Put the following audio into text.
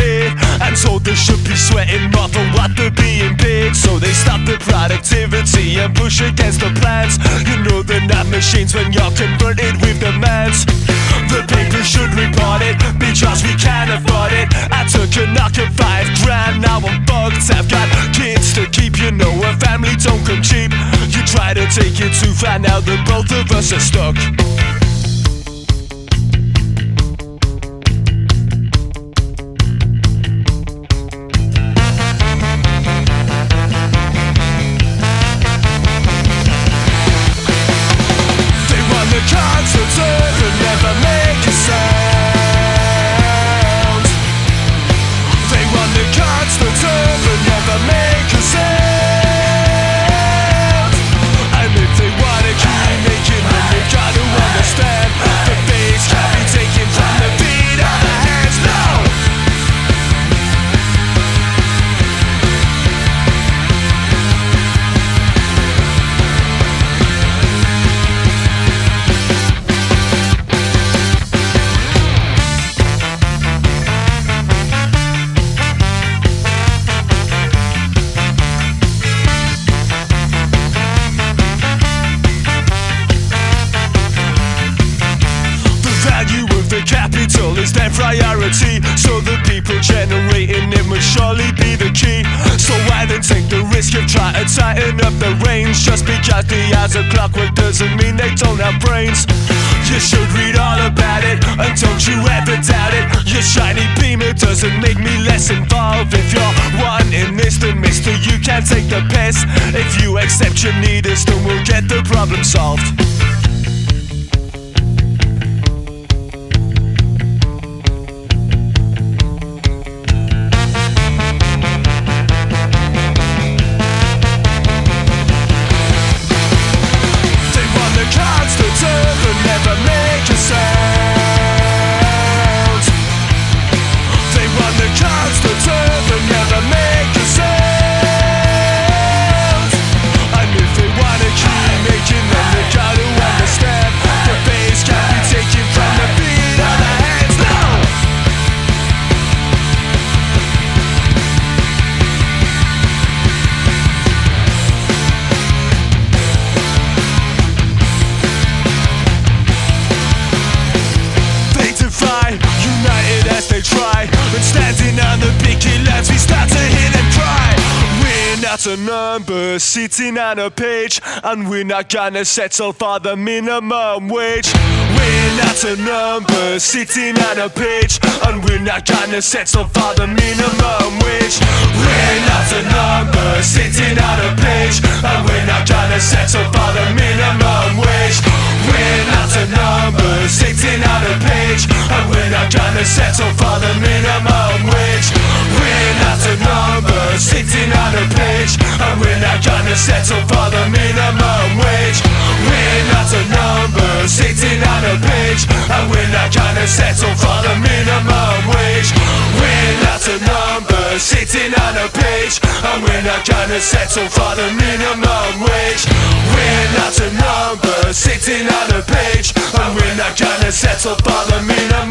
paid, and told they should be sweating more for what they're being paid. So they stop the productivity and push against the plans. You know they're not machines when you're converted with demands. The paper should report it because we can't afford it. I took a knock at $5 grand, now I'm fucked. I've got kids to keep, you know a family don't come cheap. You try to take it too far, now that both of us are stuck. Capital is their priority, so the people generating it must surely be the key. So why then take the risk of trying to tighten up the range? Just because the hours of clockwork doesn't mean they don't have brains. You should read all about it, and don't you ever doubt it. Your shiny beamer doesn't make me less involved. If you're wanting this, then mister, you can't take the piss. If you accept your need us, then we'll get the problem solved. Standing on the picket lines, we start to hear them cry. We're not a number sitting on a page, and we're not gonna settle for the minimum wage. We're not a number sitting on a page, and we're not gonna settle for the minimum wage. We're not a number sitting on a page, and we're not gonna settle for the minimum wage. We're not a number sitting on a page, and we're not gonna settle for the minimum wage. We're not a number sitting on a page, and we're not gonna settle for the minimum wage. We're not a number sitting on a page, and we're not gonna settle for the minimum wage. We're not a number sitting on a page, and we're not gonna settle for the minimum wage. We're not a number sitting on a page, and we're not gonna settle for the minimum